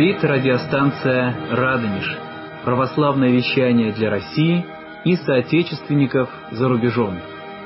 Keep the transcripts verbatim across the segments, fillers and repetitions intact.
Говорит радиостанция «Радонеж». Православное вещание для России и соотечественников за рубежом.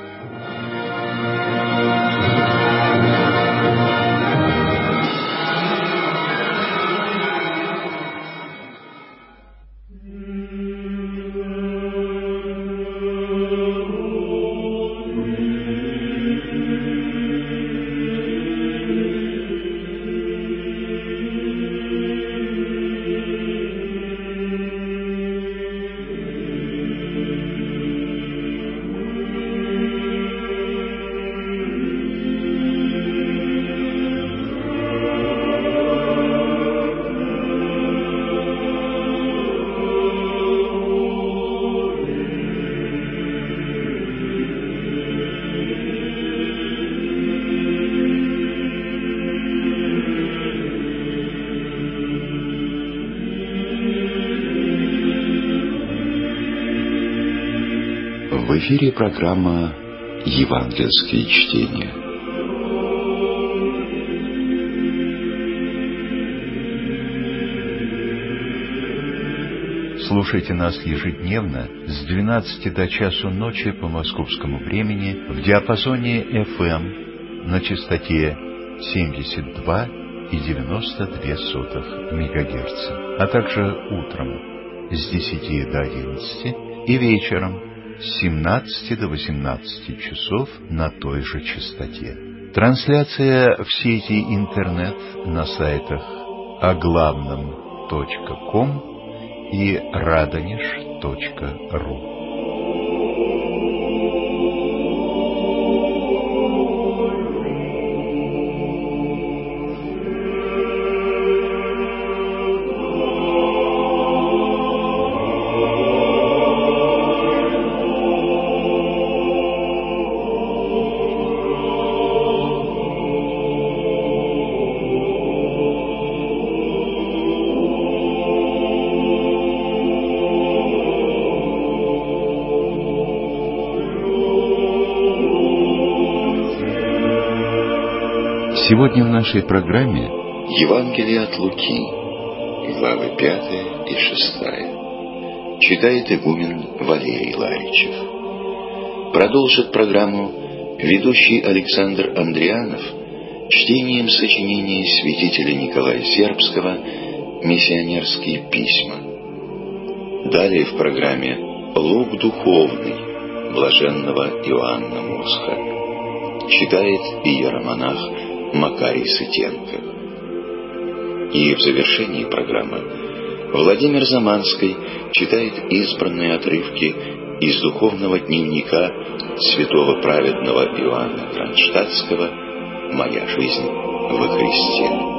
В эфире программа «Евангельские чтения». Слушайте нас ежедневно с двенадцати до часу ночи по московскому времени в диапазоне эф эм на частоте семьдесят два и девяносто две сотых мегагерца, а также утром с десяти до одиннадцати и вечером с семнадцати до восемнадцати часов на той же частоте. Трансляция в сети интернет на сайтах о главном точка ком и радонеж точка ру. Сегодня в нашей программе Евангелие от Луки, главы пятая и шестая. Читает игумен Валерий Ларичев. Продолжит программу ведущий Александр Андрианов чтением сочинения святителя Николая Сербского «Миссионерские письма». Далее в программе «Лук духовный» блаженного Иоанна Мосха. Читает иеромонах Макарий Сытенко. И в завершении программы Владимир Заманский читает избранные отрывки из духовного дневника святого праведного Иоанна Кронштадтского «Моя жизнь во Христе».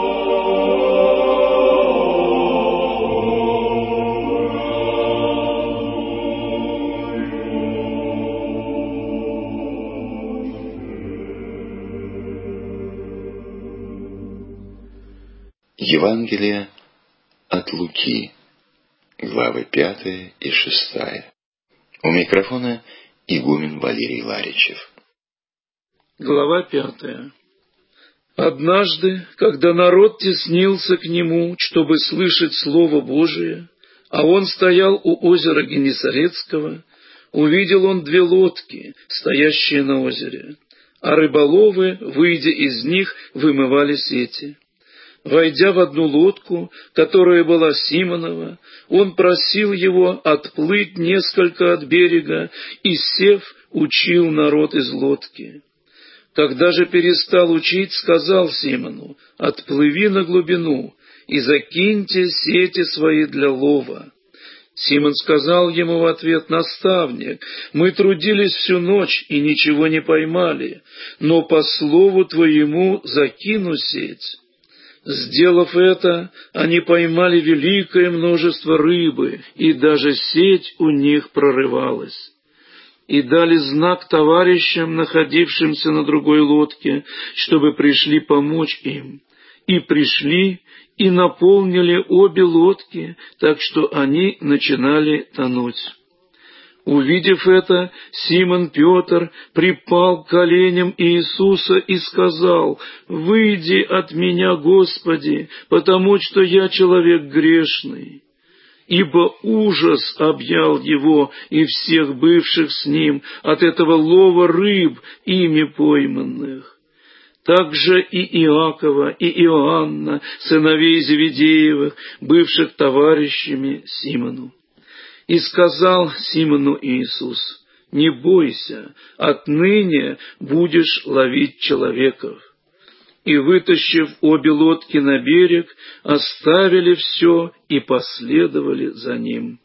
Евангелие от Луки, главы пятая и шестая. У микрофона игумен Валерий Ларичев. Глава пятая. Однажды, когда народ теснился к нему, чтобы слышать Слово Божие, а он стоял у озера Генесарецкого, увидел он две лодки, стоящие на озере, а рыболовы, выйдя из них, вымывали сети. Войдя в одну лодку, которая была Симонова, он просил его отплыть несколько от берега и, сев, учил народ из лодки. Когда же перестал учить, сказал Симону: «Отплыви на глубину и закиньте сети свои для лова». Симон сказал ему в ответ: «Наставник, мы трудились всю ночь и ничего не поймали, но по слову твоему закину сеть». Сделав это, они поймали великое множество рыбы, и даже сеть у них прорывалась. И дали знак товарищам, находившимся на другой лодке, чтобы пришли помочь им. И пришли, и наполнили обе лодки, так что они начинали тонуть. Увидев это, Симон Петр припал к коленям Иисуса и сказал: «Выйди от меня, Господи, потому что я человек грешный». Ибо ужас объял его и всех бывших с ним от этого лова рыб, ими пойманных. Также и Иакова, и Иоанна, сыновей Зеведеевых, бывших товарищами Симону. И сказал Симону Иисус: «Не бойся, отныне будешь ловить человеков». И, вытащив обе лодки на берег, оставили все и последовали за ним.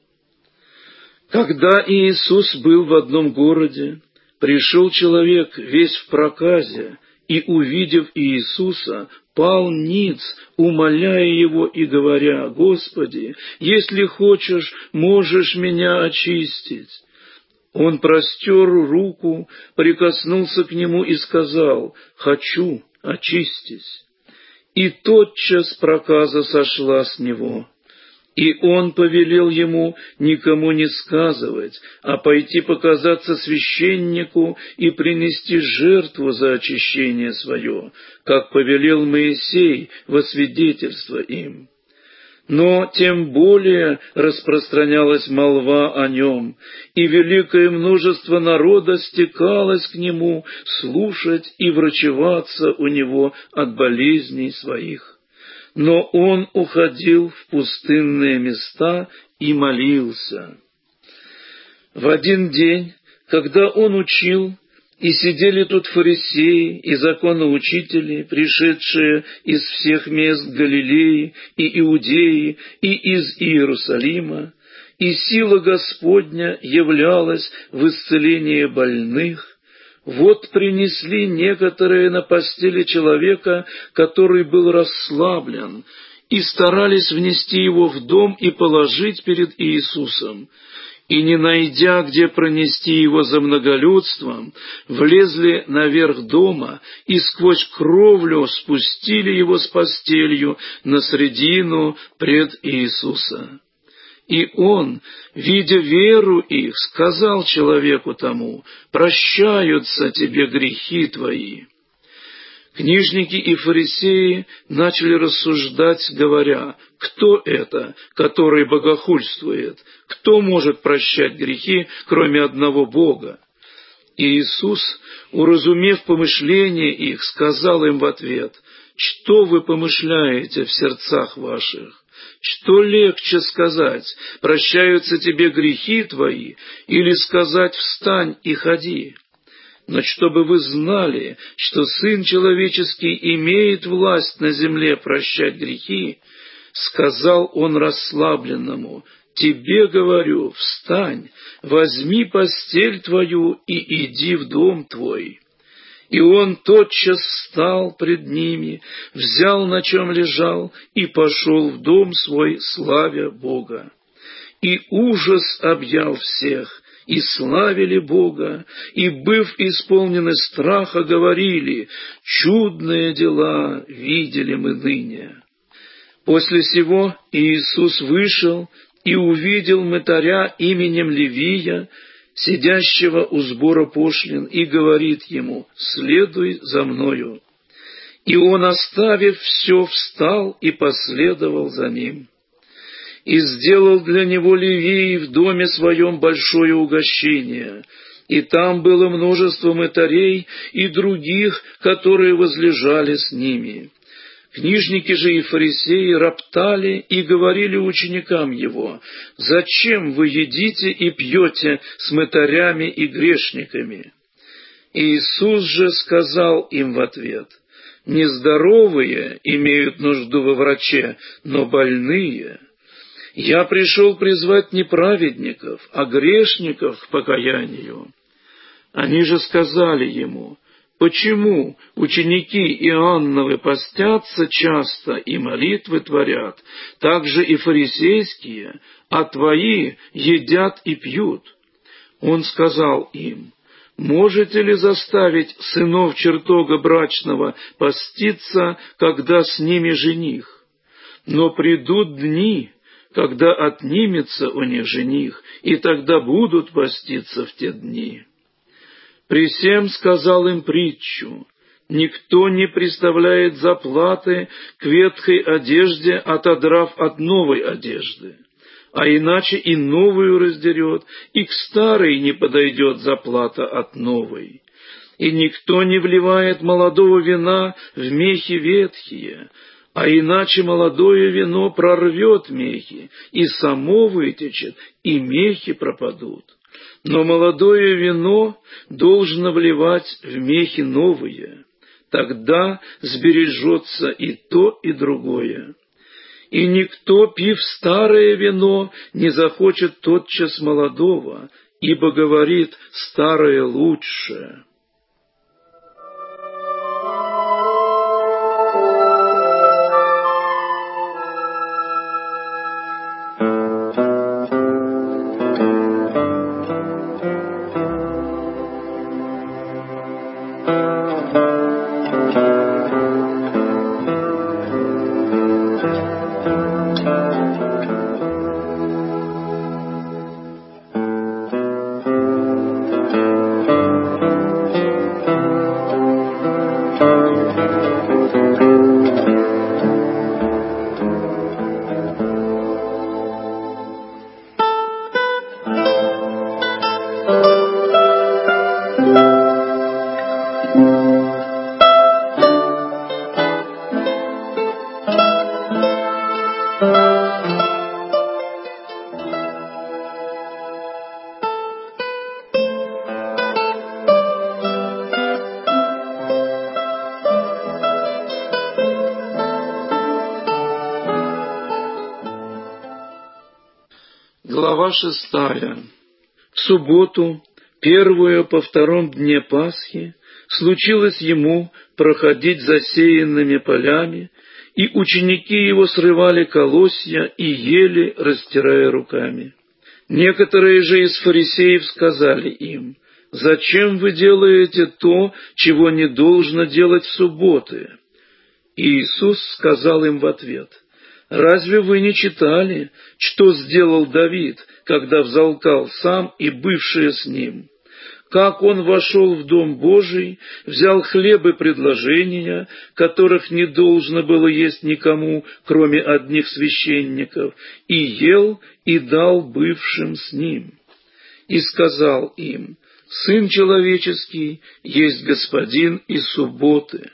Когда Иисус был в одном городе, пришел человек весь в проказе, и, увидев Иисуса, пал ниц, умоляя его и говоря: «Господи, если хочешь, можешь меня очистить». Он простер руку, прикоснулся к нему и сказал: «Хочу, очистись». И тотчас проказа сошла с него. И он повелел ему никому не сказывать, а пойти показаться священнику и принести жертву за очищение свое, как повелел Моисей во свидетельство им. Но тем более распространялась молва о нем, и великое множество народа стекалось к нему слушать и врачеваться у него от болезней своих. Но он уходил в пустынные места и молился. В один день, когда он учил, и сидели тут фарисеи и законоучители, пришедшие из всех мест Галилеи и Иудеи и из Иерусалима, и сила Господня являлась в исцелении больных, вот принесли некоторые на постели человека, который был расслаблен, и старались внести его в дом и положить перед Иисусом. И, не найдя, где пронести его за многолюдством, влезли наверх дома и сквозь кровлю спустили его с постелью на средину пред Иисуса. И он, видя веру их, сказал человеку тому: «Прощаются тебе грехи твои». Книжники и фарисеи начали рассуждать, говоря: «Кто это, который богохульствует? Кто может прощать грехи, кроме одного Бога?» И Иисус, уразумев помышления их, сказал им в ответ: «Что вы помышляете в сердцах ваших? Что легче сказать: прощаются тебе грехи твои, или сказать: встань и ходи? Но чтобы вы знали, что Сын Человеческий имеет власть на земле прощать грехи, сказал он расслабленному: тебе говорю, встань, возьми постель твою и иди в дом твой». И он тотчас встал пред ними, взял, на чем лежал, и пошел в дом свой, славя Бога. И ужас объял всех, и славили Бога, и, быв исполнены страха, говорили: «Чудные дела видели мы ныне». После сего Иисус вышел и увидел мытаря именем Левия, сидящего у сбора пошлин, и говорит ему: «Следуй за мною». И он, оставив все, встал и последовал за ним. И сделал для него Левий в доме своем большое угощение, и там было множество мытарей и других, которые возлежали с ними. Книжники же и фарисеи роптали и говорили ученикам его: «Зачем вы едите и пьете с мытарями и грешниками?» Иисус же сказал им в ответ: «Нездоровые имеют нужду во враче, но больные. Я пришел призвать не праведников, а грешников к покаянию». Они же сказали ему: «Почему ученики Иоанновы постятся часто и молитвы творят, так же и фарисейские, а твои едят и пьют?» Он сказал им: «Можете ли заставить сынов чертога брачного поститься, когда с ними жених? Но придут дни, когда отнимется у них жених, и тогда будут поститься в те дни. При сем сказал им притчу: никто не приставляет заплаты к ветхой одежде, отодрав от новой одежды, а иначе и новую раздерет, и к старой не подойдет заплата от новой. И никто не вливает молодого вина в мехи ветхие, а иначе молодое вино прорвет мехи, и само вытечет, и мехи пропадут. Но молодое вино должно вливать в мехи новые, тогда сбережется и то, и другое. И никто, пив старое вино, не захочет тотчас молодого, ибо говорит: старое лучше. Глава шестая. В субботу, первую по втором дне Пасхи, случилось ему проходить засеянными полями, и ученики его срывали колосья и ели, растирая руками. Некоторые же из фарисеев сказали им: «Зачем вы делаете то, чего не должно делать в субботы?» И Иисус сказал им в ответ: «Разве вы не читали, что сделал Давид, когда взалкал сам и бывшие с ним? Как он вошел в Дом Божий, взял хлебы предложения, которых не должно было есть никому, кроме одних священников, и ел, и дал бывшим с ним. И сказал им: Сын человеческий есть Господин и субботы».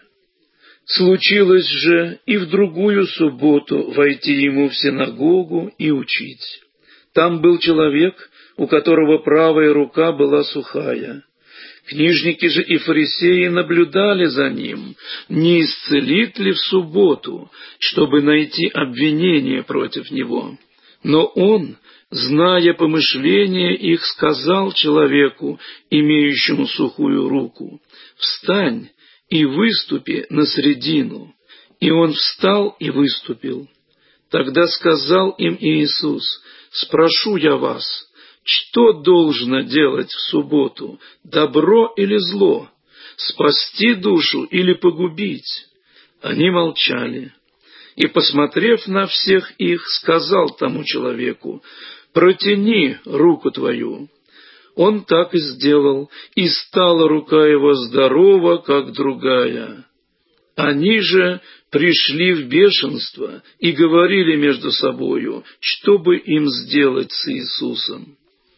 Случилось же и в другую субботу войти ему в синагогу и учить. Там был человек, у которого правая рука была сухая. Книжники же и фарисеи наблюдали за ним, не исцелит ли в субботу, чтобы найти обвинение против него. Но он, зная помышления их, сказал человеку, имеющему сухую руку: «Встань и выступи на средину». И он встал и выступил. Тогда сказал им Иисус: «Спрошу я вас, что должно делать в субботу, добро или зло, спасти душу или погубить?» Они молчали. И, посмотрев на всех их, сказал тому человеку: «Протяни руку твою». Он так и сделал, и стала рука его здорова, как другая. Они же пришли в бешенство и говорили между собою, что бы им сделать с Иисусом.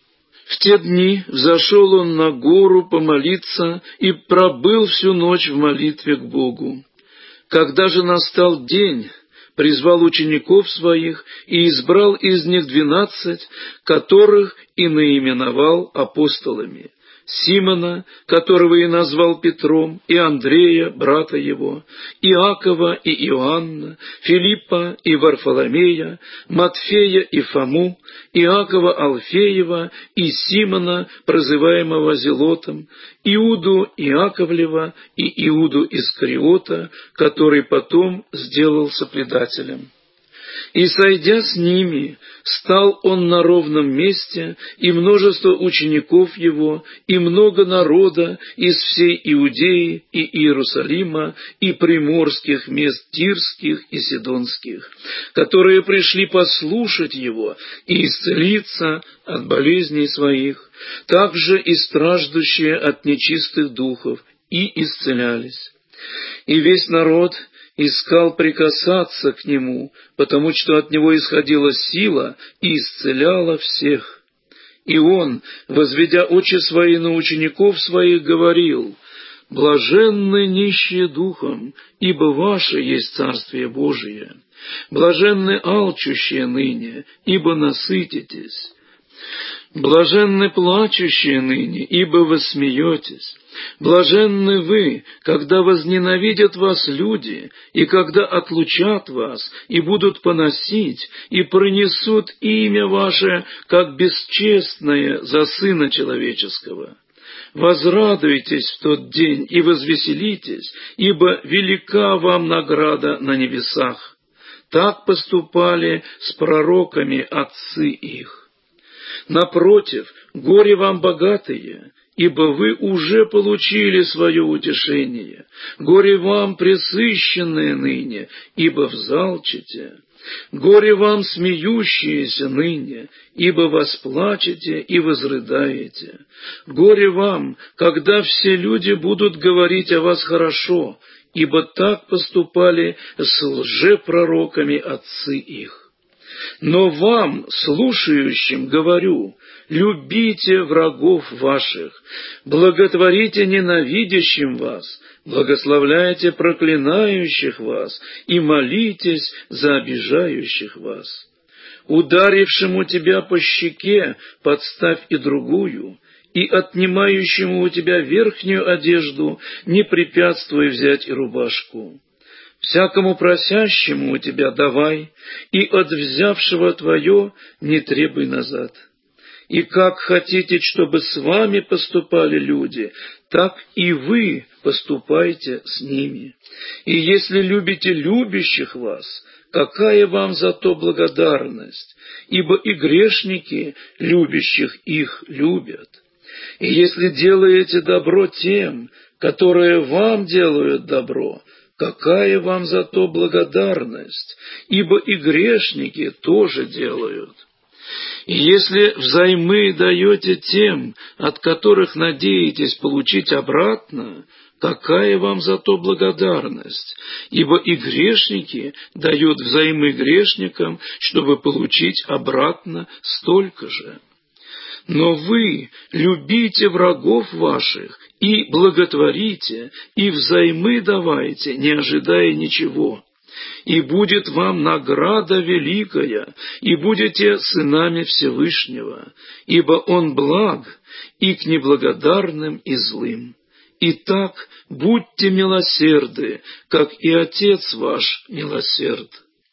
В те дни взошел он на гору помолиться и пробыл всю ночь в молитве к Богу. Когда же настал день, призвал учеников своих и избрал из них двенадцать, которых и наименовал апостолами: Симона, которого и назвал Петром, и Андрея, брата его, Иакова и Иоанна, Филиппа и Варфоломея, Матфея и Фому, Иакова Алфеева и Симона, прозываемого Зелотом, Иуду Иаковлева и Иуду Искариота, который потом сделался предателем. И, сойдя с ними, стал он на ровном месте, и множество учеников его, и много народа из всей Иудеи и Иерусалима, и приморских мест Тирских и Сидонских, которые пришли послушать его и исцелиться от болезней своих, также и страждущие от нечистых духов, и исцелялись. И весь народ искал прикасаться к нему, потому что от него исходила сила и исцеляла всех. И он, возведя очи свои на учеников своих, говорил: «Блаженны нищие духом, ибо ваше есть Царствие Божие. Блаженны алчущие ныне, ибо насытитесь. Блаженны плачущие ныне, ибо вы смеетесь. Блаженны вы, когда возненавидят вас люди, и когда отлучат вас, и будут поносить, и пронесут имя ваше, как бесчестное, за Сына Человеческого. Возрадуйтесь в тот день и возвеселитесь, ибо велика вам награда на небесах. Так поступали с пророками отцы их. Напротив, горе вам, богатые, ибо вы уже получили свое утешение. Горе вам, пресыщенные ныне, ибо взалчите. Горе вам, смеющиеся ныне, ибо восплачете и возрыдаете. Горе вам, когда все люди будут говорить о вас хорошо, ибо так поступали с лжепророками отцы их. Но вам, слушающим, говорю: любите врагов ваших, благотворите ненавидящим вас, благословляйте проклинающих вас и молитесь за обижающих вас. Ударившему тебя по щеке подставь и другую, и отнимающему у тебя верхнюю одежду не препятствуй взять и рубашку. Всякому просящему у тебя давай, и от взявшего твое не требуй назад. И как хотите, чтобы с вами поступали люди, так и вы поступайте с ними. И если любите любящих вас, какая вам за то благодарность? Ибо и грешники любящих их любят. И если делаете добро тем, которые вам делают добро, какая вам за то благодарность? Ибо и грешники тоже делают. И если взаймы даете тем, от которых надеетесь получить обратно, какая вам за то благодарность? Ибо и грешники дают взаймы грешникам, чтобы получить обратно столько же. Но вы любите врагов ваших и благотворите, и взаймы давайте, не ожидая ничего. И будет вам награда великая, и будете сынами Всевышнего, ибо Он благ и к неблагодарным и злым. Итак, будьте милосерды, как и Отец ваш милосерд.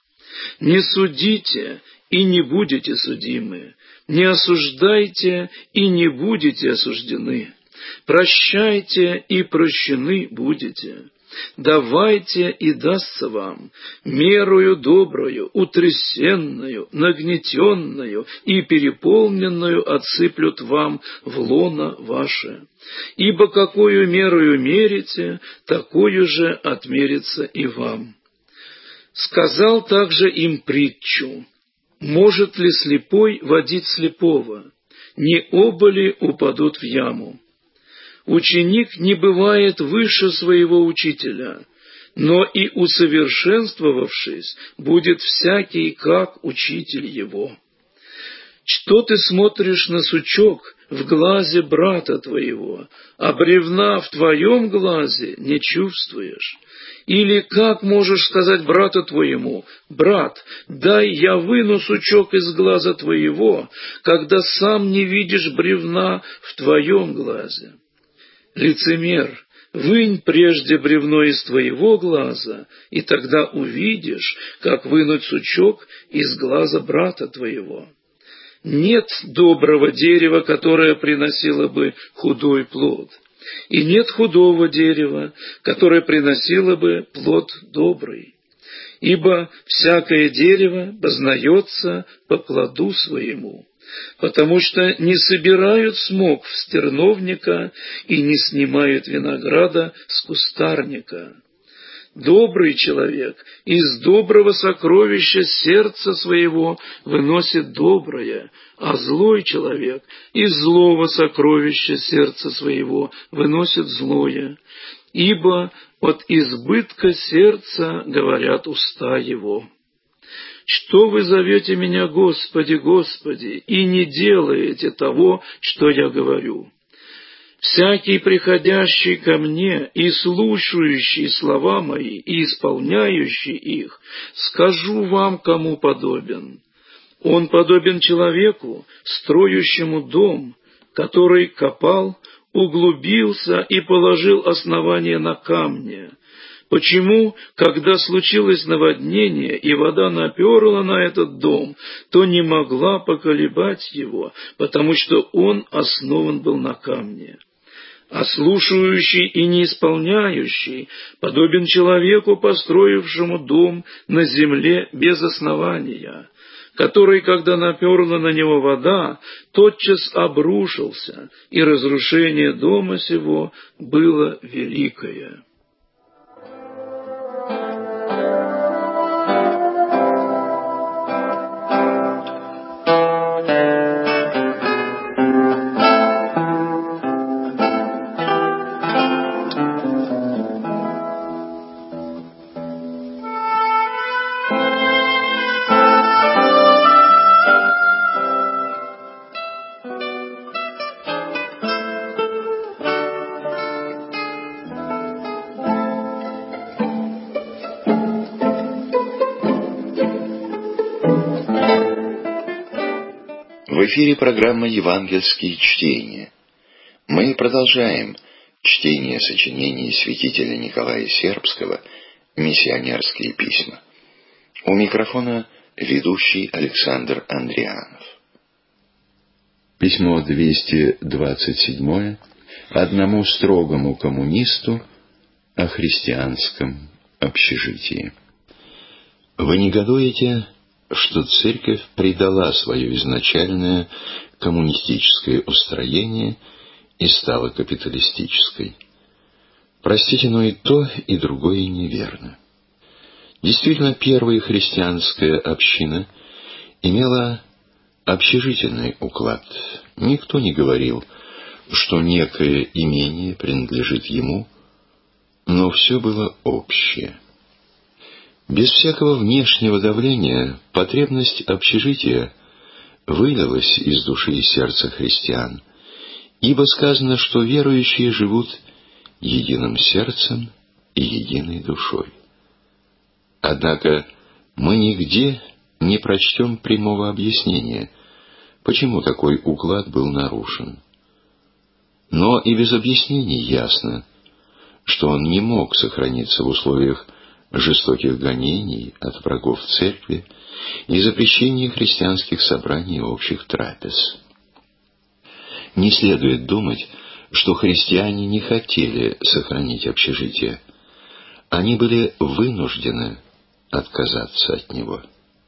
Не судите, и не будете судимы. Не осуждайте, и не будете осуждены. Прощайте, и прощены будете. Давайте, и дастся вам, мерою доброю, утрясенную, нагнетенную и переполненную отсыплют вам в лоно ваше. Ибо какую мерою мерите, такую же отмерится и вам. Сказал также им притчу: может ли слепой водить слепого? Не оба ли упадут в яму? Ученик не бывает выше своего учителя, но и усовершенствовавшись, будет всякий, как учитель его. Что ты смотришь на сучок в глазе брата твоего, а бревна в твоем глазе не чувствуешь? Или как можешь сказать брату твоему: брат, дай я выну сучок из глаза твоего, когда сам не видишь бревна в твоем глазе? Лицемер, вынь прежде бревно из твоего глаза, и тогда увидишь, как вынуть сучок из глаза брата твоего. Нет доброго дерева, которое приносило бы худой плод, и нет худого дерева, которое приносило бы плод добрый. ибо всякое дерево познается по плоду своему, потому что не собирают смок в стерновника и не снимают винограда с кустарника. Добрый человек из доброго сокровища сердца своего выносит доброе, а злой человек из злого сокровища сердца своего выносит злое, ибо от избытка сердца говорят уста его. Что вы зовете меня, Господи, Господи, и не делаете того, что я говорю? Всякий, приходящий ко мне и слушающий слова мои и исполняющий их, скажу вам, кому подобен. Он подобен человеку, строящему дом, который копал, углубился и положил основание на камне. Почему, когда случилось наводнение, и вода наперла на этот дом, то не могла поколебать его, потому что он основан был на камне? А слушающий и не исполняющий подобен человеку, построившему дом на земле без основания, который, когда наперла на него вода, тотчас обрушился, и разрушение дома сего было великое. В эфире программа «Евангельские чтения». Мы продолжаем чтение сочинений святителя Николая Сербского «Миссионерские письма». У микрофона ведущий Александр Андрианов. Письмо двести двадцать семь одному строгому коммунисту о христианском общежитии. Вы негодуете, что церковь предала свое изначальное коммунистическое устроение и стала капиталистической. Простите, но и то, и другое неверно. Действительно, первая христианская община имела общежительный уклад. Никто не говорил, что некое имение принадлежит ему, но все было общее. Без всякого внешнего давления потребность общежития вылилась из души и сердца христиан, ибо сказано, что верующие живут единым сердцем и единой душой. Однако мы нигде не прочтем прямого объяснения, почему такой уклад был нарушен. Но и без объяснений ясно, что он не мог сохраниться в условиях жестоких гонений от врагов церкви и запрещения христианских собраний и общих трапез. Не следует думать, что христиане не хотели сохранить общежитие. Они были вынуждены отказаться от него.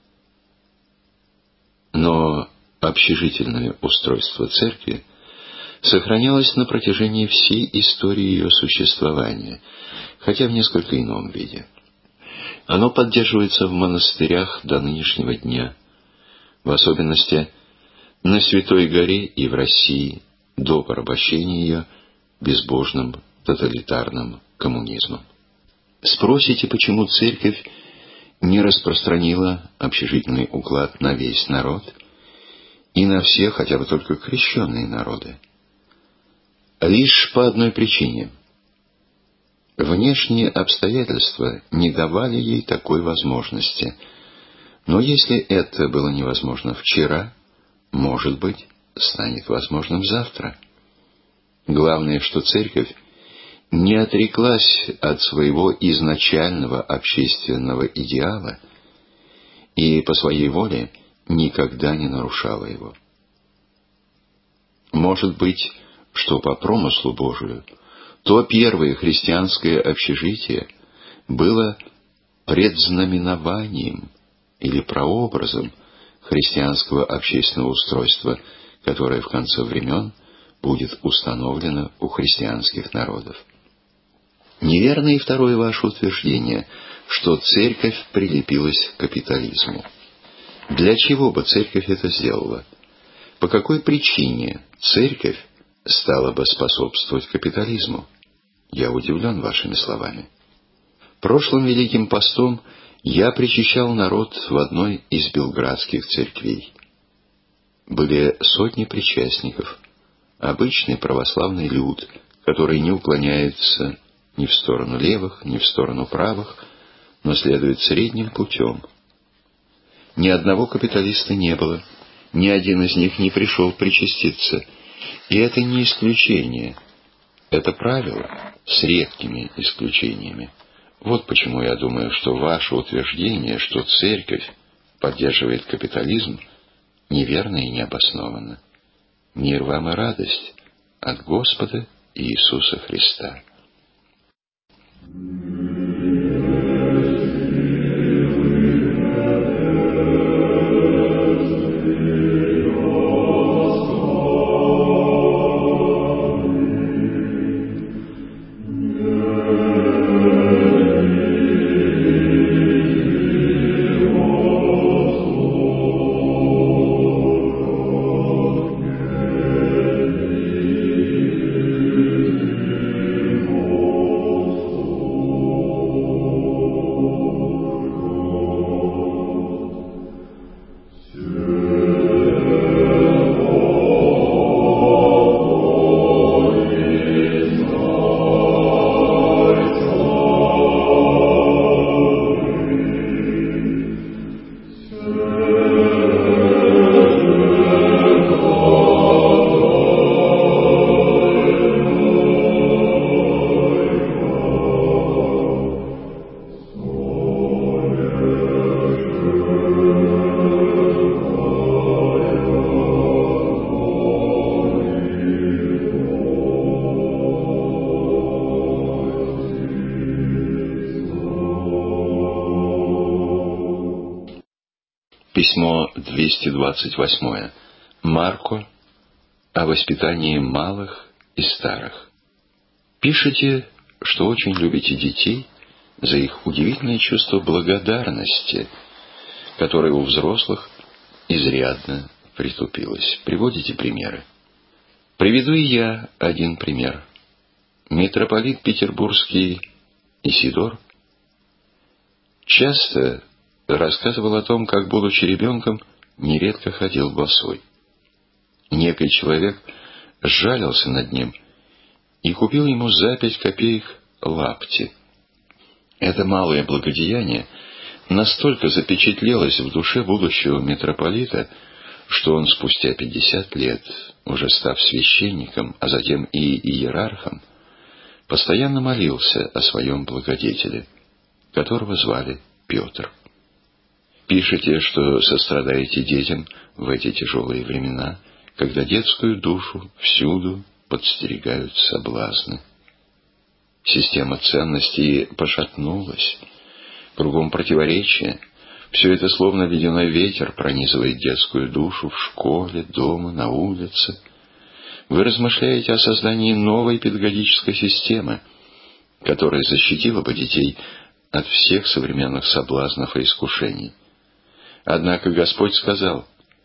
Но общежительное устройство церкви сохранялось на протяжении всей истории ее существования, хотя в несколько ином виде. Оно поддерживается в монастырях до нынешнего дня, в особенности на Святой Горе и в России до порабощения ее безбожным тоталитарным коммунизмом. Спросите, почему церковь не распространила общежительный уклад на весь народ и на все хотя бы только крещенные народы? Лишь по одной причине. Внешние обстоятельства не давали ей такой возможности. Но если это было невозможно вчера, может быть, станет возможным завтра. Главное, что церковь не отреклась от своего изначального общественного идеала и по своей воле никогда не нарушала его. Может быть, что по промыслу Божию то первое христианское общежитие было предзнаменованием или прообразом христианского общественного устройства, которое в конце времен будет установлено у христианских народов. Неверно и второе ваше утверждение, что церковь прилепилась к капитализму. Для чего бы церковь это сделала? По какой причине церковь стала бы способствовать капитализму? Я удивлен вашими словами. Прошлым Великим постом я причащал народ в одной из белградских церквей. Были сотни причастников, обычный православный люд, который не уклоняется ни в сторону левых, ни в сторону правых, но следует средним путем. Ни одного капиталиста не было, ни один из них не пришел причаститься. И это не исключение, это правило с редкими исключениями. Вот почему я думаю, что ваше утверждение, что церковь поддерживает капитализм, неверно и необоснованно. Мир вам и радость от Господа Иисуса Христа. Письмо двести двадцать восемь. Марко о воспитании малых и старых. Пишете, что очень любите детей за их удивительное чувство благодарности, которое у взрослых изрядно притупилось. Приводите примеры. Приведу и я один пример. Митрополит петербургский Исидор часто рассказывал о том, как, будучи ребенком, нередко ходил босой. Некий человек сжалился над ним и купил ему за пять копеек лапти. Это малое благодеяние настолько запечатлелось в душе будущего митрополита, что он спустя пятьдесят лет, уже став священником, а затем и иерархом, постоянно молился о своем благодетеле, которого звали Петр. Пишете, что сострадаете детям в эти тяжелые времена, когда детскую душу всюду подстерегают соблазны. Система ценностей пошатнулась, кругом противоречия. Все это словно ледяной ветер пронизывает детскую душу в школе, дома, на улице. Вы размышляете о создании новой педагогической системы, которая защитила бы детей от всех современных соблазнов и искушений. Однако Господь сказал: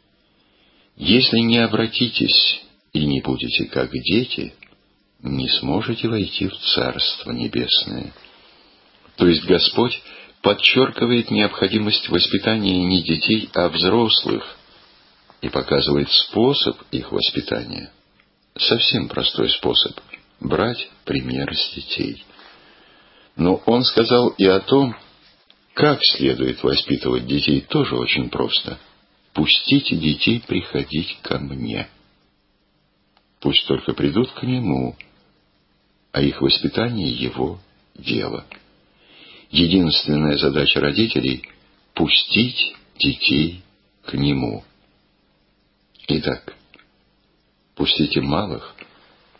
«Если не обратитесь и не будете как дети, не сможете войти в Царство Небесное». То есть Господь подчеркивает необходимость воспитания не детей, а взрослых, и показывает способ их воспитания. Совсем простой способ – брать пример с детей. Но Он сказал и о том, как следует воспитывать детей, тоже очень просто. «Пустите детей приходить ко мне». Пусть только придут к Нему, а их воспитание — Его дело. Единственная задача родителей — пустить детей к Нему. Итак, пустите малых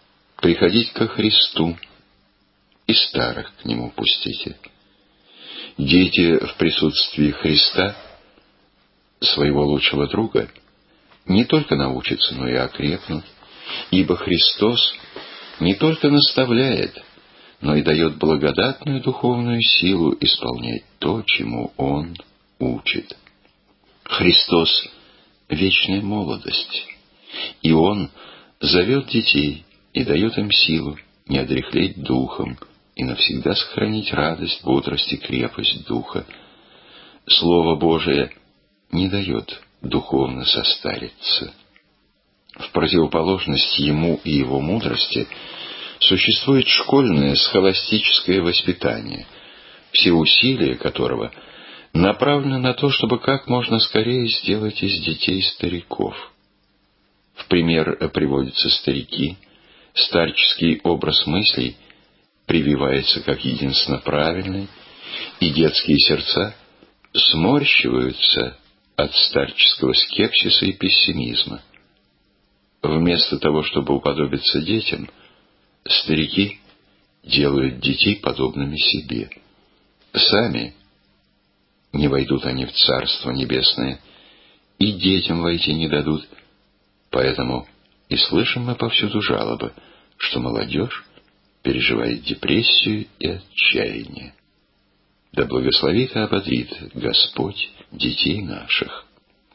приходить ко Христу, и старых к Нему пустите. Дети в присутствии Христа, своего лучшего друга, не только научатся, но и окрепнут, ибо Христос не только наставляет, но и дает благодатную духовную силу исполнять то, чему Он учит. Христос — вечная молодость, и Он зовет детей и дает им силу не одряхлеть духом и навсегда сохранить радость, бодрость и крепость духа. Слово Божие не дает духовно состариться. В противоположность ему и его мудрости существует школьное схоластическое воспитание, все усилия которого направлены на то, чтобы как можно скорее сделать из детей стариков. В пример приводятся старики, старческий образ мыслей прививается как единственно правильный, и детские сердца сморщиваются от старческого скепсиса и пессимизма. Вместо того, чтобы уподобиться детям, старики делают детей подобными себе. Сами не войдут они в Царство Небесное, и детям войти не дадут. Поэтому и слышим мы повсюду жалобы, что молодежь переживает депрессию и отчаяние. Да благословит и ободрит Господь детей наших.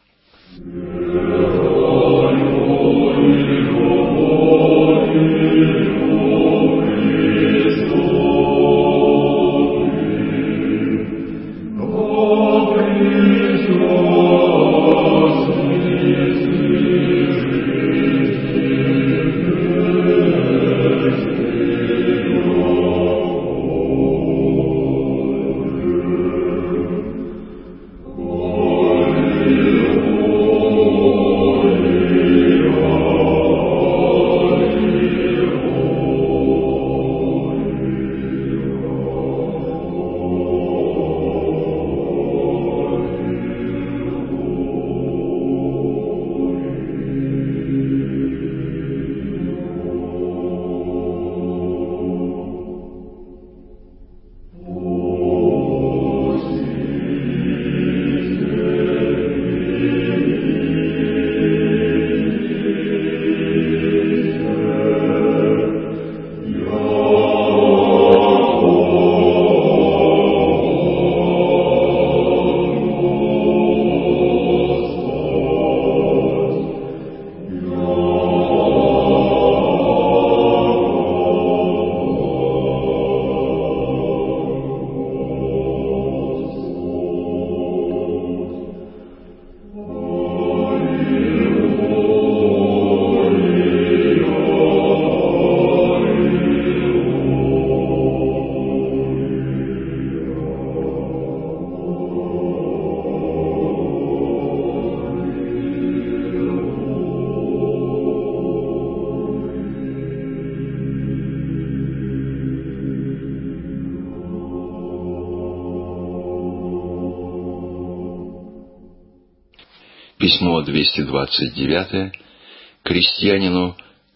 Письмо двести двадцать девять крестьянину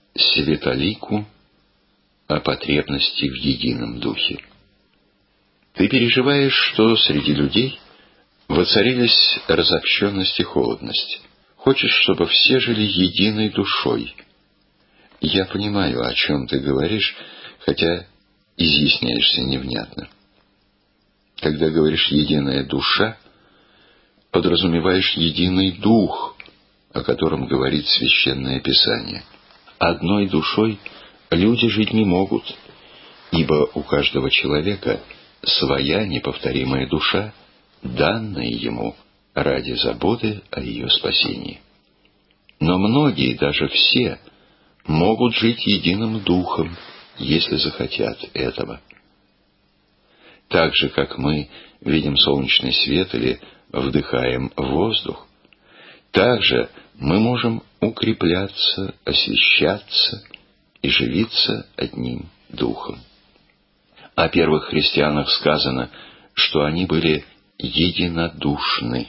Святолику о потребности в едином духе. Ты переживаешь, что среди людей воцарились разобщенность и холодность. Хочешь, чтобы все жили единой душой. Я понимаю, о чем ты говоришь, хотя изъясняешься невнятно. Когда говоришь «единая душа», подразумеваешь единый дух, о котором говорит Священное Писание. Одной душой люди жить не могут, ибо у каждого человека своя неповторимая душа, данная ему ради заботы о ее спасении. Но многие, даже все, могут жить единым духом, если захотят этого. Так же, как мы видим солнечный свет или вдыхаем воздух, так же мы можем укрепляться, освящаться и живиться одним духом. О первых христианах сказано, что они были единодушны.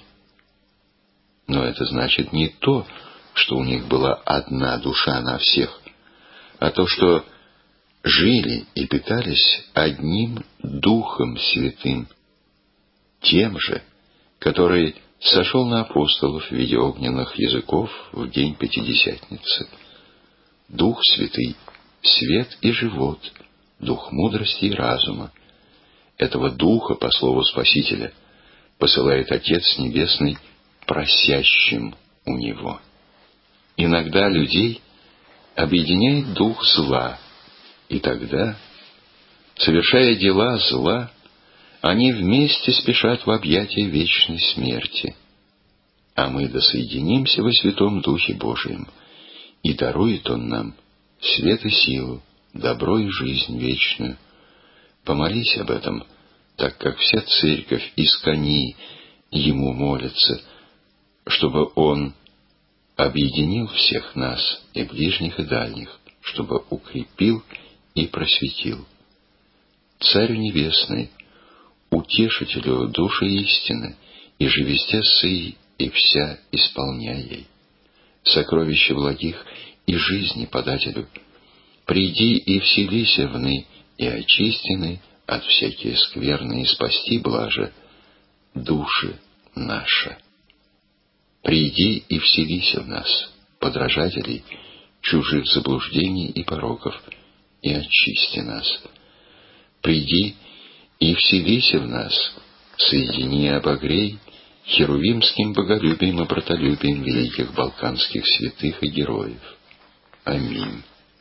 Но это значит не то, что у них была одна душа на всех, а то, что жили и питались одним Духом Святым, тем же, который сошел на апостолов в виде огненных языков в день Пятидесятницы. Дух Святый — свет и живот, дух мудрости и разума. Этого Духа, по слову Спасителя, посылает Отец Небесный просящим у Него. Иногда людей объединяет дух зла, и тогда, совершая дела зла, они вместе спешат в объятия вечной смерти. А мы досоединимся во Святом Духе Божием, и дарует Он нам свет и силу, добро и жизнь вечную. Помолись об этом, так как вся церковь искони Ему молится, чтобы Он объединил всех нас, и ближних, и дальних, чтобы укрепил и просветил. Царю Небесный, Утешителю души истины, и же везде сы, и вся исполняй ей. Сокровище благих и жизни подателю, приди и вселися вны, и очистины от всякие скверны, и спасти блаже души наши. Приди и вселися в нас, подражателей чужих заблуждений и пороков, и очисти нас. Приди и вселися в нас, соедини и обогрей херувимским боголюбием и братолюбием великих балканских святых и героев. Аминь.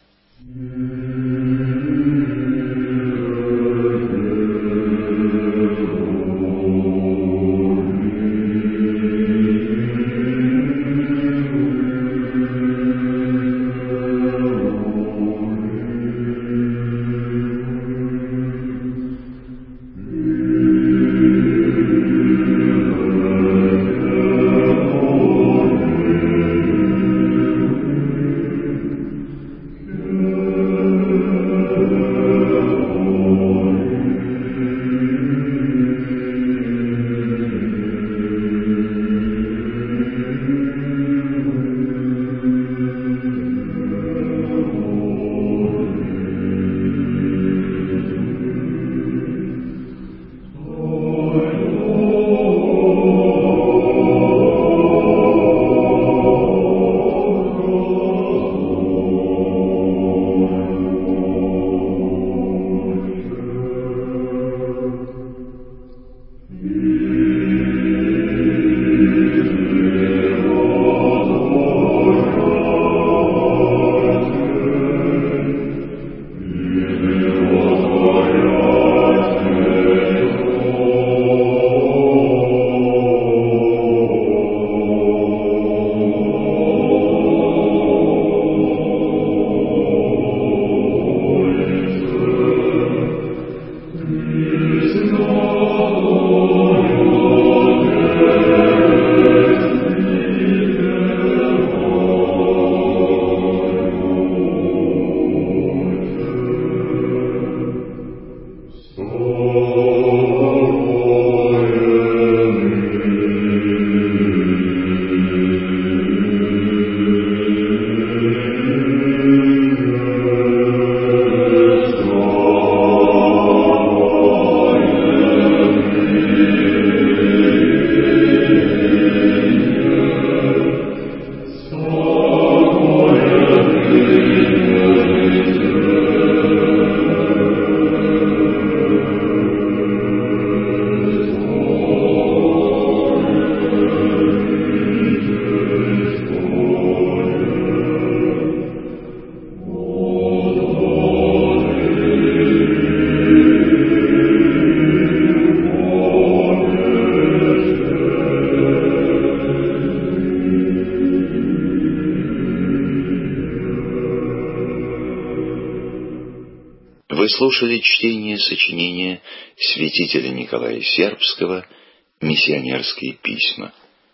Вы слушали чтение сочинения святителя Николая Сербского «Миссионерские письма».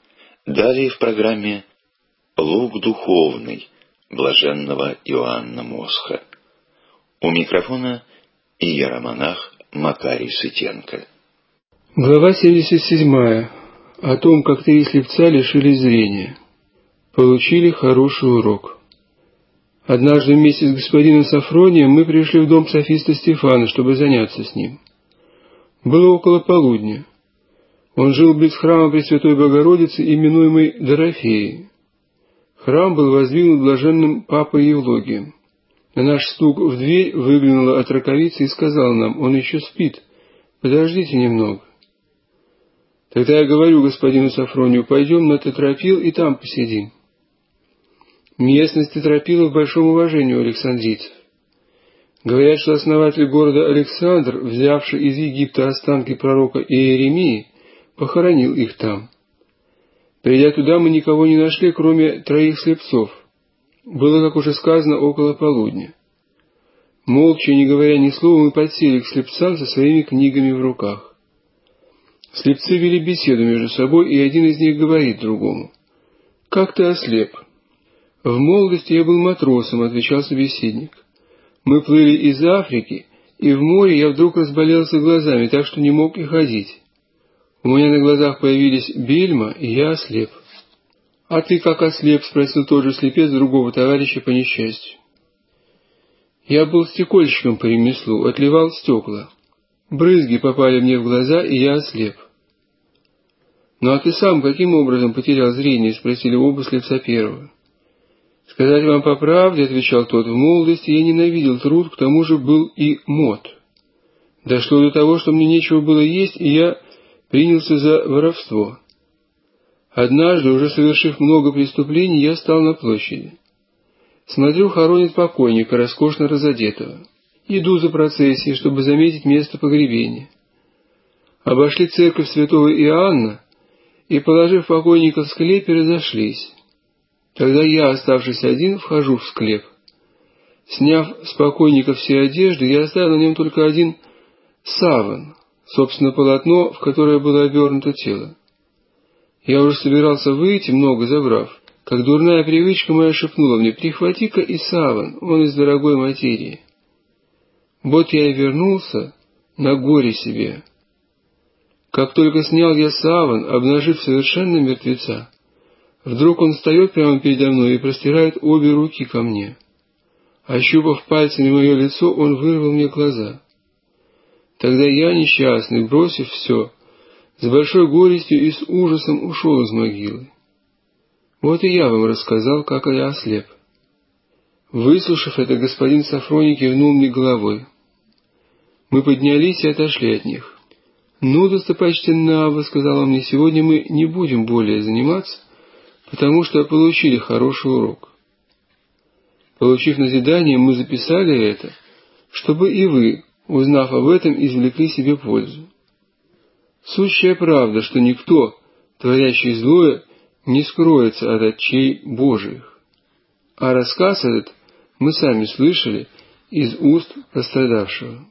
Далее в программе «Лук духовный» блаженного Иоанна Мосха. У микрофона иеромонах Макарий Сытенко. Глава семьдесят седьмая. О том, как три слепца лишились зрения. Получили хороший урок. Однажды вместе с господином Сафронием мы пришли в дом софиста Стефана, чтобы заняться с ним. Было около полудня. Он жил близ храма Пресвятой Богородицы, именуемой Дорофеей. Храм был воздвигнут блаженным Папой Евлогием. На наш стук в дверь выглянула отроковица и сказала нам: «Он еще спит, подождите немного». Тогда я говорю господину Сафронию: «Пойдем на Тетропил и там посидим». Местность Тетропила в большом уважении у александрийцев. Говорят, что основатель города Александр, взявший из Египта останки пророка Иеремии, похоронил их там. Придя туда, мы никого не нашли, кроме троих слепцов. Было, как уже сказано, около полудня. Молча, не говоря ни слова, мы подсели к слепцам со своими книгами в руках. Слепцы вели беседу между собой, и один из них говорит другому: «Как ты ослеп?» «В молодости я был матросом», — отвечал собеседник. «Мы плыли из Африки, и в море я вдруг разболелся глазами, так что не мог и ходить. У меня на глазах появились бельма, и я ослеп». «А ты как ослеп?» — спросил тот же слепец другого товарища по несчастью. «Я был стекольщиком по ремеслу, отливал стекла. Брызги попали мне в глаза, и я ослеп». «Ну а ты сам каким образом потерял зрение?» — спросили оба слепца первого. «Сказать вам по правде, — отвечал тот, — в молодости я ненавидел труд, к тому же был и мот. Дошло до того, что мне нечего было есть, и я принялся за воровство. Однажды, уже совершив много преступлений, я стал на площади. Смотрю, хоронят покойника, роскошно разодетого. Иду за процессией, чтобы заметить место погребения. Обошли церковь святого Иоанна и, положив покойника в склепе, разошлись. Тогда я, оставшись один, вхожу в склеп. Сняв с покойника все одежды, я оставил на нем только один саван, собственно, полотно, в которое было обернуто тело. Я уже собирался выйти, много забрав, как дурная привычка моя шепнула мне: «Прихвати-ка и саван, он из дорогой материи». Вот я и вернулся на горе себе. Как только снял я саван, обнажив совершенно мертвеца, вдруг он встает прямо передо мной и простирает обе руки ко мне. Ощупав пальцами мое лицо, он вырвал мне глаза. Тогда я, несчастный, бросив все, с большой горестью и с ужасом ушел из могилы. Вот и я вам рассказал, как я ослеп». Выслушав это, господин Сафроний кивнул мне головой. Мы поднялись и отошли от них. «Ну, достопочтенный Абба, — сказал он мне, — сегодня мы не будем более заниматься, потому что получили хороший урок. Получив назидание, мы записали это, чтобы и вы, узнав об этом, извлекли себе пользу. Сущая правда, что никто, творящий злое, не скроется от очей Божиих. А рассказ этот мы сами слышали из уст пострадавшего».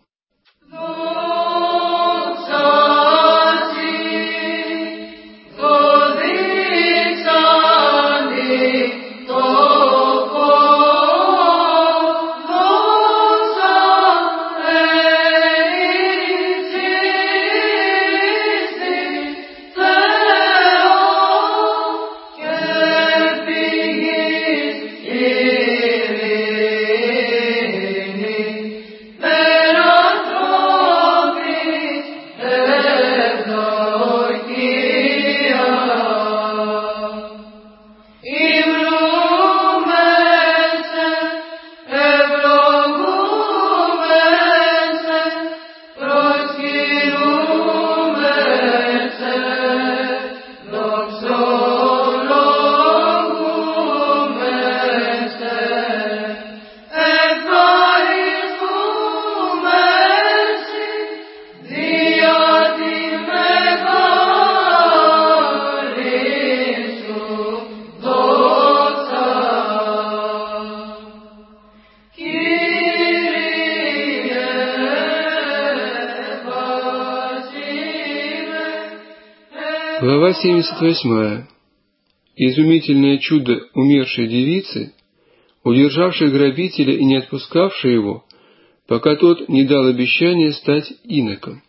Глава семьдесят восьмая. Изумительное чудо умершей девицы, удержавшей грабителя и не отпускавшей его, пока тот не дал обещания стать иноком.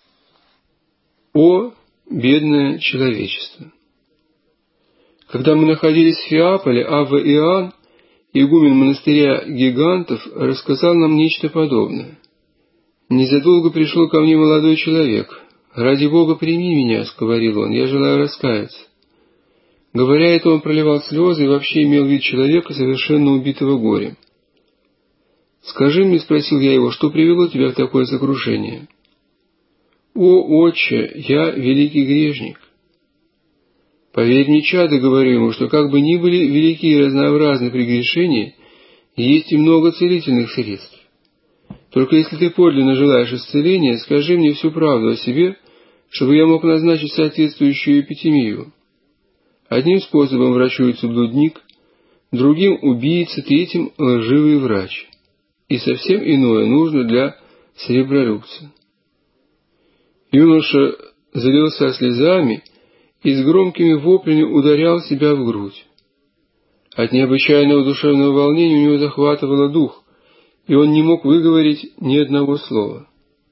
О, бедное человечество! Когда мы находились в Феаполе, Авва Иоанн, игумен монастыря гигантов, рассказал нам нечто подобное. Незадолго пришел ко мне молодой человек, «Ради Бога, прими меня», — говорил он, — «я желаю раскаяться». Говоря это, он проливал слезы и вообще имел вид человека, совершенно убитого горем. «Скажи мне», — спросил я его, — «что привело тебя в такое сокрушение?» «О, отче, я великий грешник». «Поверь мне, чадо, — говорю ему, — что как бы ни были велики и разнообразны прегрешения, есть и много целительных средств. Только если ты подлинно желаешь исцеления, скажи мне всю правду о себе, чтобы я мог назначить соответствующую эпитемию. Одним способом врачуется блудник, другим — убийца, третьим — лживый врач. И совсем иное нужно для сребролюбца». Юноша залился слезами и с громкими воплями ударял себя в грудь. От необычайного душевного волнения у него захватывало дух, и он не мог выговорить ни одного слова.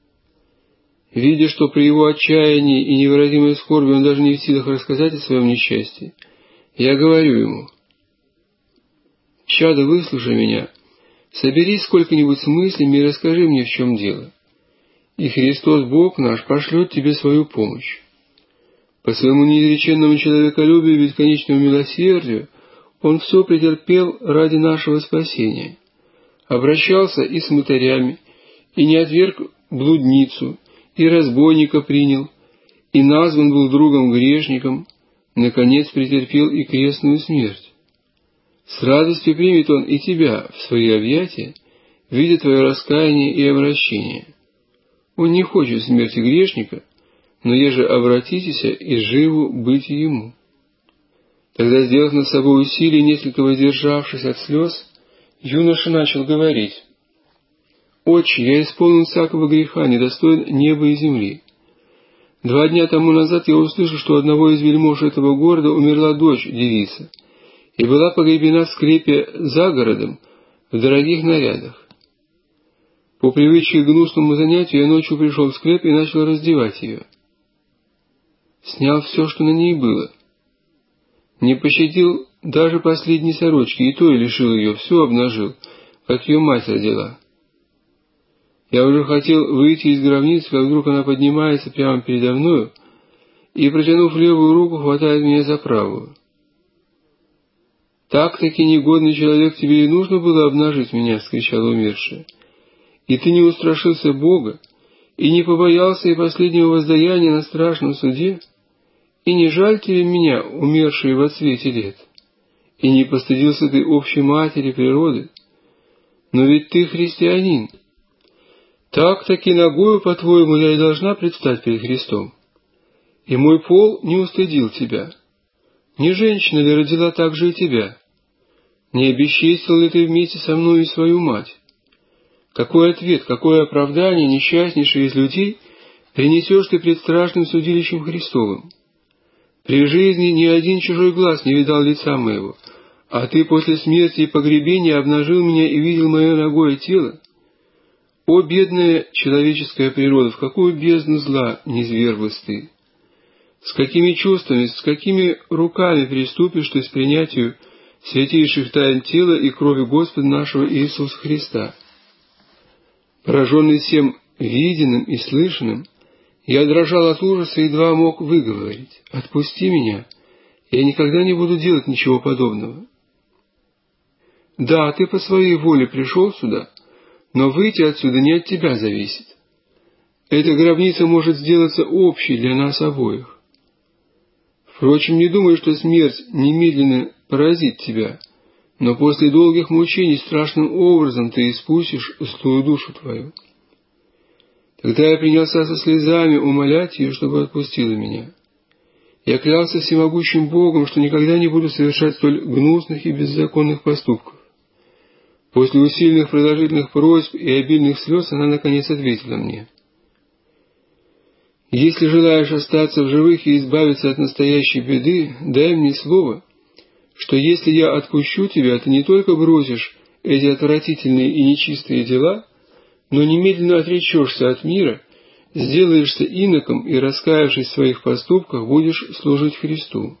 Видя, что при его отчаянии и невыразимой скорби он даже не в силах рассказать о своем несчастье, я говорю ему: «Чадо, выслушай меня, соберись сколько-нибудь с мыслями и расскажи мне, в чем дело. И Христос, Бог наш, пошлет тебе свою помощь. По своему неизреченному человеколюбию и бесконечному милосердию Он все претерпел ради нашего спасения. Обращался и с мытарями, и не отверг блудницу, и разбойника принял, и назван был другом грешником, наконец претерпел и крестную смерть. С радостью примет Он и тебя в свои объятия, видя твое раскаяние и обращение. Он не хочет смерти грешника, но еже обратитесь и живу быть ему». Тогда, сделав над собой усилие, несколько воздержавшись от слез, юноша начал говорить: «Отче, я исполнен всякого греха, недостоин неба и земли. Два дня тому назад я услышал, что у одного из вельмож этого города умерла дочь, девица, и была погребена в склепе за городом в дорогих нарядах. По привычке к гнусному занятию я ночью пришел в склеп и начал раздевать ее. Снял все, что на ней было. Не пощадил даже последней сорочки, и то и лишил ее, все обнажил, как ее мать родила. Я уже хотел выйти из гробницы, как вдруг она поднимается прямо передо мною и, протянув левую руку, хватает меня за правую. «Так-таки, негодный человек, тебе и нужно было обнажить меня», — вскричала умершая. «И ты не устрашился Бога, и не побоялся и последнего воздаяния на страшном суде? И не жаль тебе меня, умершей во цвете лет? И не постыдился ты общей матери природы? Но ведь ты христианин. Так-таки ногою, по-твоему, я и должна предстать перед Христом. И мой пол не устыдил тебя. Не женщина ли родила также и тебя? Не обесчестил ли ты вместе со мной и свою мать? Какой ответ, какое оправдание, несчастнейший из людей, принесешь ты пред страшным судилищем Христовым? При жизни ни один чужой глаз не видал лица моего, а ты после смерти и погребения обнажил меня и видел мое нагое тело. О, бедная человеческая природа, в какую бездну зла низвергла ты! С какими чувствами, с какими руками приступишь ты к принятию святейших тайн тела и крови Господа нашего Иисуса Христа?» Пораженный всем виденным и слышанным, я дрожал от ужаса и едва мог выговорить: «Отпусти меня, я никогда не буду делать ничего подобного». «Да, ты по своей воле пришел сюда, но выйти отсюда не от тебя зависит. Эта гробница может сделаться общей для нас обоих. Впрочем, не думай, что смерть немедленно поразит тебя, но после долгих мучений страшным образом ты испустишь злую душу твою». Тогда я принялся со слезами умолять ее, чтобы отпустила меня. Я клялся всемогущим Богом, что никогда не буду совершать столь гнусных и беззаконных поступков. После усиленных продолжительных просьб и обильных слез она наконец ответила мне: «Если желаешь остаться в живых и избавиться от настоящей беды, дай мне слово, что если я отпущу тебя, ты не только бросишь эти отвратительные и нечистые дела, но немедленно отречешься от мира, сделаешься иноком и, раскаявшись в своих поступках, будешь служить Христу».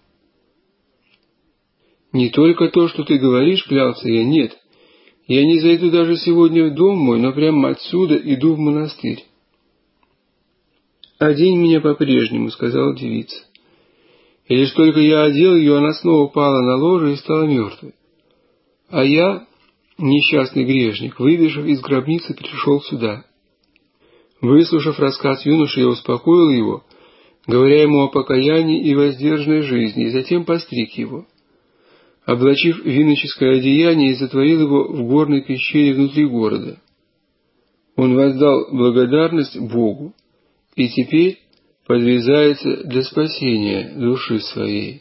«Не только то, что ты говоришь, — клялся я, — нет. Я не зайду даже сегодня в дом мой, но прямо отсюда иду в монастырь». «Одень меня по-прежнему», — сказала девица. И лишь только я одел ее, она снова пала на ложе и стала мертвой. А я, несчастный грешник, выбежав из гробницы, пришел сюда». Выслушав рассказ юноши, я успокоил его, говоря ему о покаянии и воздержанной жизни, и затем постриг его. Облачив в иноческое одеяние, и затворил его в горной пещере внутри города. Он воздал благодарность Богу и теперь подвязается для спасения души своей.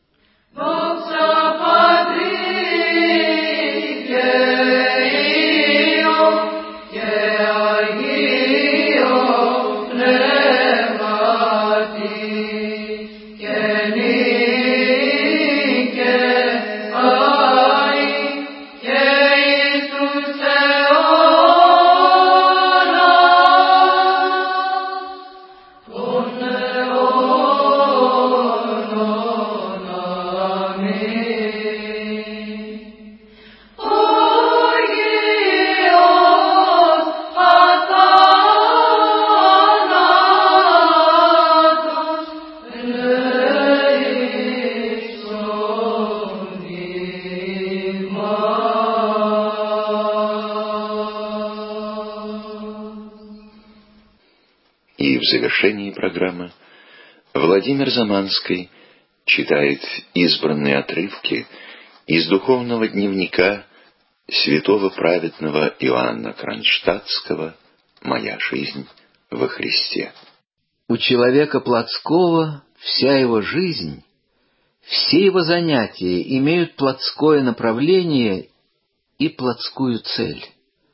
И в завершении программы Владимир Заманский читает избранные отрывки из духовного дневника святого праведного Иоанна Кронштадтского «Моя жизнь во Христе». У человека плотского вся его жизнь, все его занятия имеют плотское направление и плотскую цель.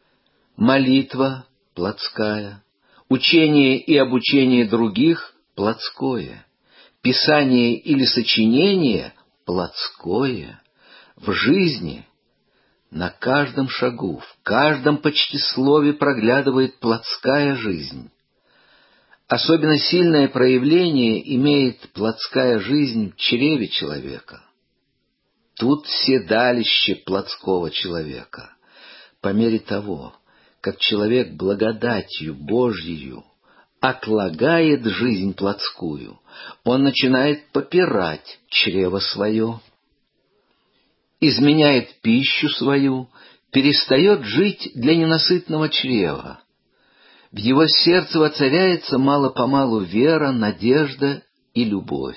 Молитва плотская, учение и обучение других плотское, писание или сочинение плотское. В жизни на каждом шагу, в каждом почти слове проглядывает плотская жизнь. Особенно сильное проявление имеет плотская жизнь в чреве человека. Тут седалище плотского человека. По мере того, как человек благодатью Божьею отлагает жизнь плотскую, он начинает попирать чрево свое, изменяет пищу свою, перестает жить для ненасытного чрева. В его сердце воцаряется мало-помалу вера, надежда и любовь.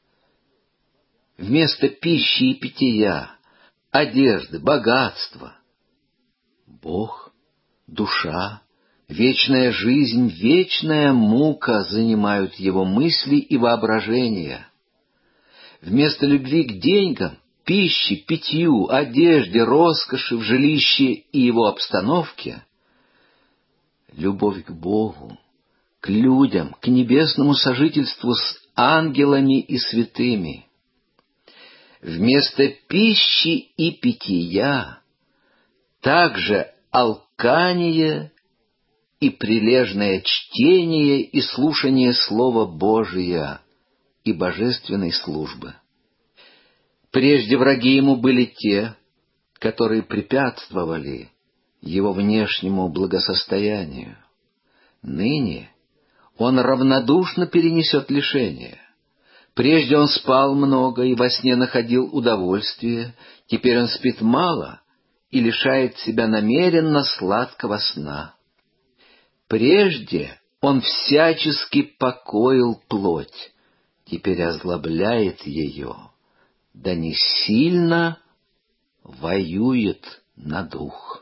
Вместо пищи и питья, одежды, богатства — Бог, душа, вечная жизнь, вечная мука занимают его мысли и воображение. Вместо любви к деньгам, пище, питью, одежде, роскоши в жилище и его обстановке — любовь к Богу, к людям, к небесному сожительству с ангелами и святыми. Вместо пищи и питья также алкание и прилежное чтение и слушание Слова Божия и божественной службы. Прежде враги ему были те, которые препятствовали его внешнему благосостоянию. Ныне он равнодушно перенесет лишение. Прежде он спал много и во сне находил удовольствие, теперь он спит мало и лишает себя намеренно сладкого сна. Прежде он всячески покоил плоть, теперь озлобляет ее, да не сильно воюет на дух.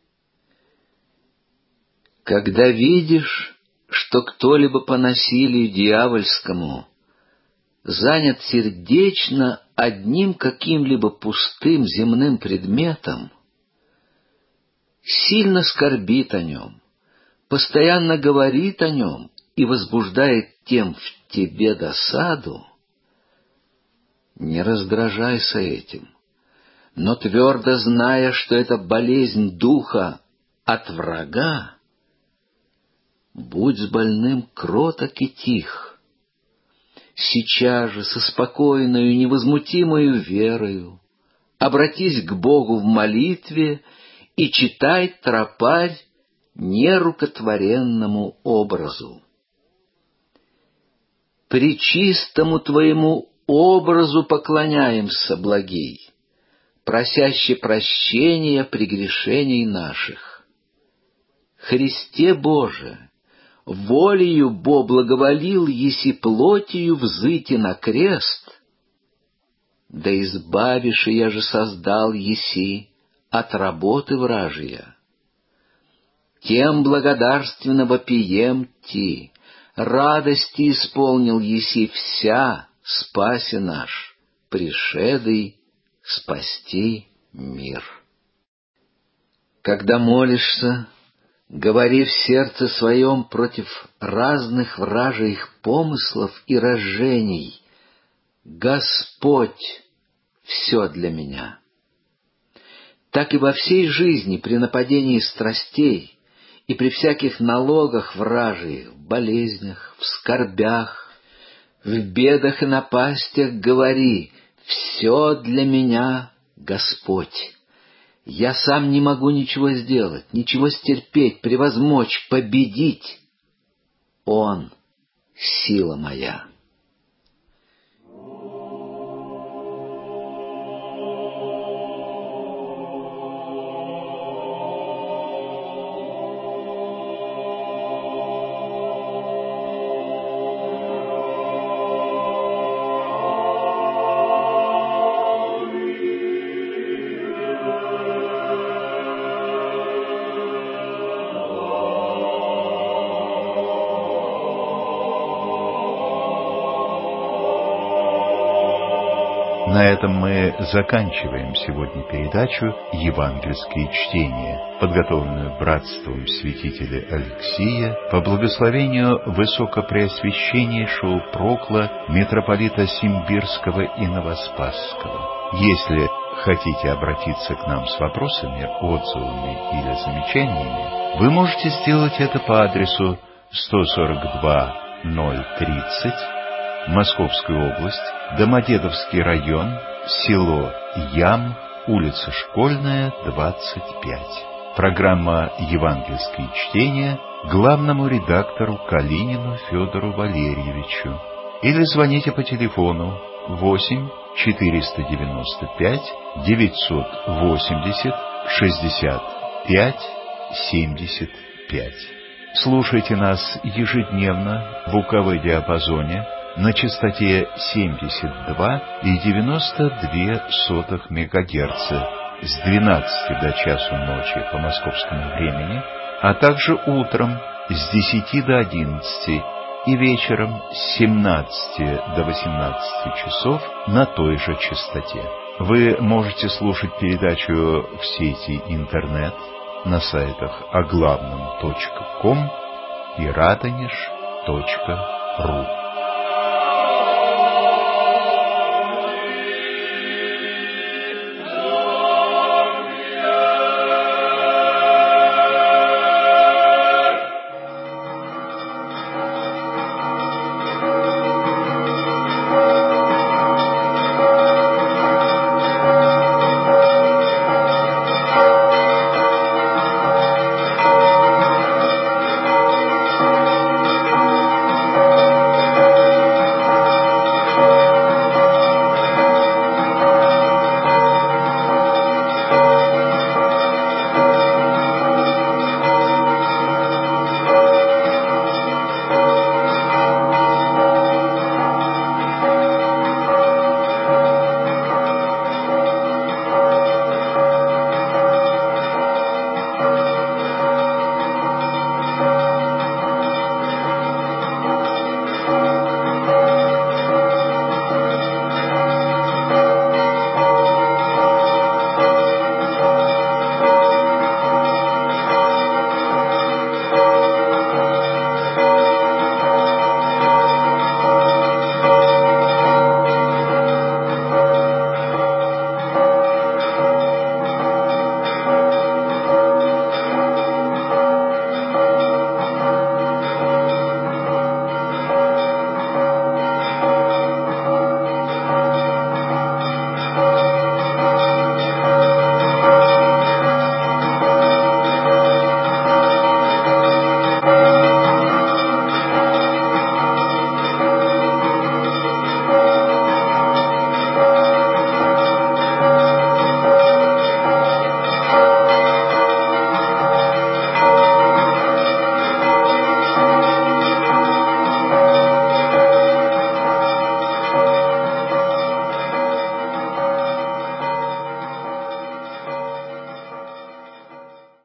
Когда видишь, что кто-либо по насилию дьявольскому занят сердечно одним каким-либо пустым земным предметом, сильно скорбит о нем, постоянно говорит о нем и возбуждает тем в тебе досаду, не раздражайся этим, но твердо зная, что это болезнь духа от врага, будь с больным кроток и тих. Сейчас же со спокойною невозмутимою верою обратись к Богу в молитве и читай тропарь нерукотворенному образу. пречистому Твоему образу поклоняемся, благий, просяще прощения прегрешений наших. Христе Боже, волею Бо благоволил еси плотью взыти на крест, да избавишь, я же создал еси от работы вражия. Тем благодарственно вопием Ти, радости исполнил еси вся, спаси наш, пришедый спасти мир. Когда молишься, говори в сердце своем против разных вражьих помыслов и разжений: Господь все для меня. Так и во всей жизни при нападении страстей и при всяких налогах вражьих, в болезнях, в скорбях, в бедах и напастях говори: все для меня, Господь. Я сам не могу ничего сделать, ничего стерпеть, превозмочь, победить. Он — сила моя. На этом мы заканчиваем сегодня передачу «Евангельские чтения», подготовленную братством святителя Алексия по благословению Высокопреосвященнейшего Прокла митрополита Симбирского и Новоспасского. Если хотите обратиться к нам с вопросами, отзывами или замечаниями, вы можете сделать это по адресу сто сорок два ноль тридцать, Московская область, Домодедовский район, село Ям, улица Школьная, двадцать пять. Программа «Евангельские чтения» главному редактору Калинину Федору Валерьевичу. Или звоните по телефону восемь четыреста девяносто пять девятьсот восемьдесят шестьдесят пять семьдесят пять. Слушайте нас ежедневно в УКВ-диапазоне на частоте семьдесят два и девяносто две сотых мегагерца с двенадцати до часу ночи по московскому времени, а также утром с десяти до одиннадцати и вечером с семнадцати до восемнадцати часов на той же частоте. Вы можете слушать передачу в сети интернет на сайтах оглавном точка ком и радонеж точка ру.